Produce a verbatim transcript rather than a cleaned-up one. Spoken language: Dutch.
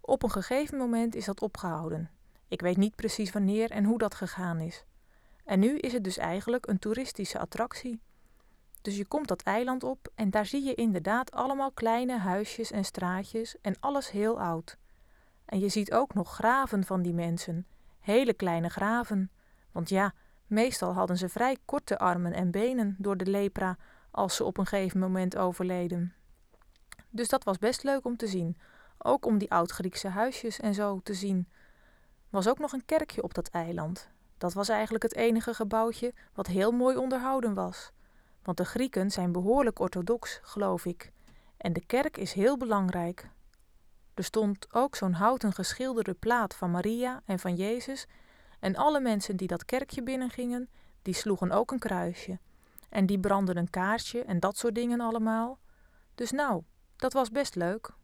Op een gegeven moment is dat opgehouden. Ik weet niet precies wanneer en hoe dat gegaan is. En nu is het dus eigenlijk een toeristische attractie. Dus je komt dat eiland op en daar zie je inderdaad allemaal kleine huisjes en straatjes en alles heel oud. En je ziet ook nog graven van die mensen, hele kleine graven. Want ja, meestal hadden ze vrij korte armen en benen door de lepra als ze op een gegeven moment overleden. Dus dat was best leuk om te zien, ook om die oud-Griekse huisjes en zo te zien. Was ook nog een kerkje op dat eiland. Dat was eigenlijk het enige gebouwtje wat heel mooi onderhouden was. Want de Grieken zijn behoorlijk orthodox, geloof ik. En de kerk is heel belangrijk. Er stond ook zo'n houten geschilderde plaat van Maria en van Jezus. En alle mensen die dat kerkje binnengingen, die sloegen ook een kruisje. En die brandden een kaarsje en dat soort dingen allemaal. Dus nou, dat was best leuk.